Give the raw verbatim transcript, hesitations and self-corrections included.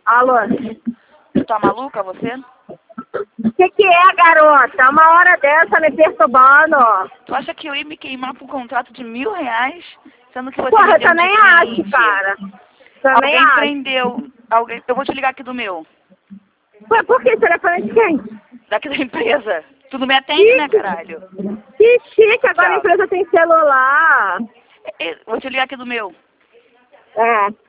Alô? Você tá maluca, você? O que que é, garota? Uma hora dessa me perturbando. Tu acha que eu ia me queimar por um contrato de mil reais? Sendo que você Porra, me eu deu também de acho, quinze. cara. Também Alguém acho. prendeu. Alguém... Eu vou te ligar aqui do meu. Ué, por que? Telefone de quem? Daqui da empresa. Tu não me atende, né, caralho? Que chique, agora Tchau. a empresa tem celular. Eu vou te ligar aqui do meu. É.